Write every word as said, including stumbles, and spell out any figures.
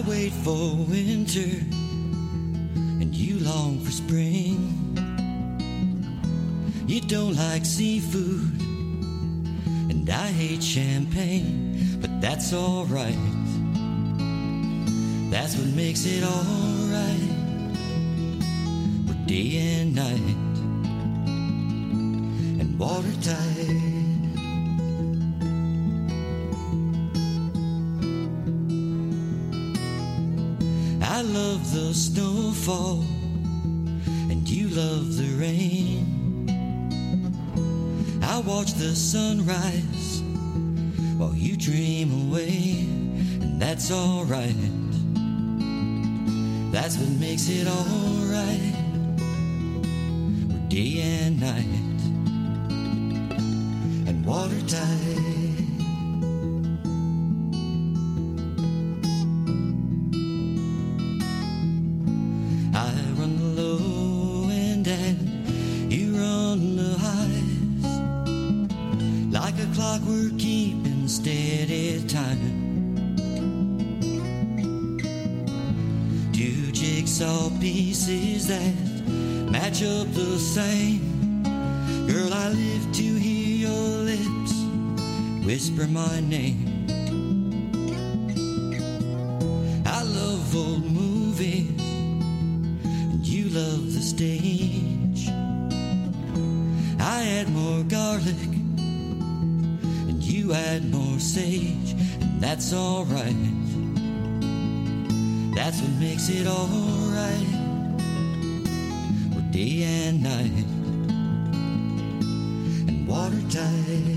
wait for winter, and you long for spring. You don't like seafood, and I hate champagne, but that's alright. That's what makes it alright. We're day and night, and watertight. I love the snowfall, and you love the rain. I watch the sunrise while you dream away, and that's alright. That's what makes it alright. We're day and night, and watertight. We're keeping steady time. Two jigsaw pieces that match up the same. Girl, I live to hear your lips whisper my name. I love old movies, and you love the stage. I add more garlic, you add more sage, and that's alright. That's what makes it alright. We're day and night, and watertight.